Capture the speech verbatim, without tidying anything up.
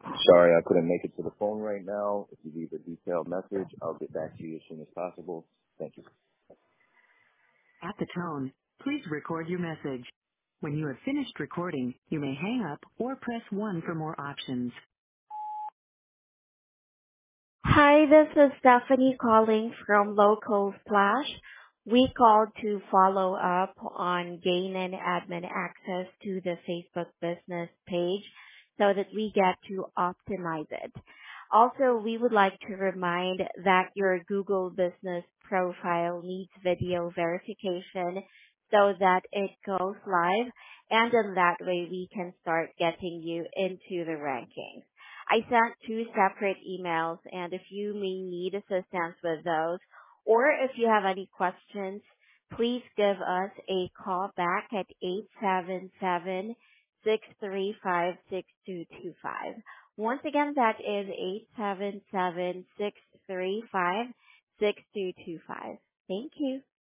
Sorry, I couldn't make it to the phone right now. If you leave a detailed message, I'll get back to you as soon as possible. Thank you. At the tone, please record your message. When you have finished recording, you may hang up or press one for more options. Hi, this is Stephanie calling from Local Splash. We called to follow up on gaining admin access to the Facebook business page so that we get to optimize it. Also, we would like to remind that your Google business profile needs video verification so that it goes live, and in that way we can start getting you into the rankings. I sent two separate emails, and if you may need assistance with those, or if you have any questions, please give us a call back at eight seven seven, six three five, six two two five. Once again, that is eight seven seven, six three five, six two two five. Thank you.